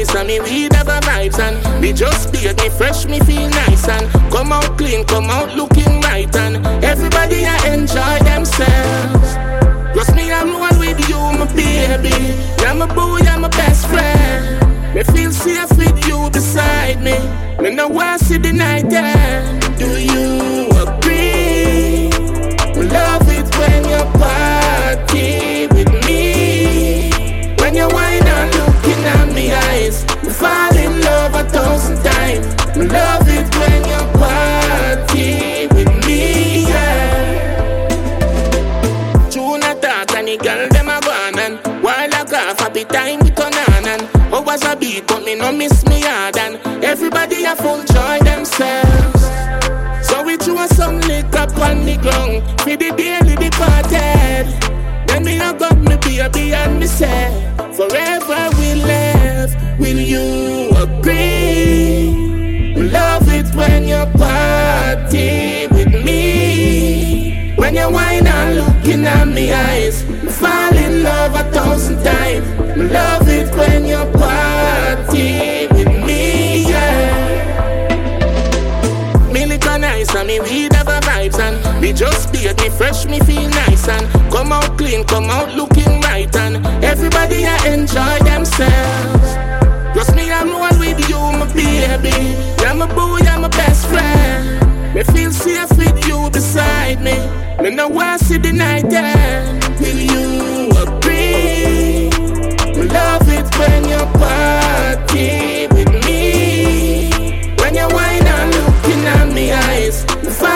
nice and me weed have a vibes and me just beat me fresh, me feel nice and come out clean, come out looking right and everybody I enjoy themselves. Just me, I'm one with you, my baby. You're my boo, you're my best friend. Me feel safe with you beside me. Me no want to see the night end. Do you agree? We love it when you party with me. When you wine and looking at me eyes, we fall in love 1,000 times. We love it when you party with me, yeah. And the girl them a gone and while I got happy time we turn on and oh was a beat but me no miss me hard and everybody a full joy themselves. So we threw some liquor on the ground for the daily departed. Then me a got me baby and me say forever we live. Will you agree? We love it when you party with me. When you wine and looking at me eyes, we fall in love 1,000 times. We love it when you party with me, yeah. Me little nice and me weed have a vibes and me just beat me fresh, me feel nice and come out clean, come out looking right and everybody I enjoy themselves. Just me, I'm one with you, my baby. You're my boo, you're my best friend. Me feel safe with you beside me. Me no want to see the night end. Will you agree? We love it when you party with me. When you wine and looking at me eyes, we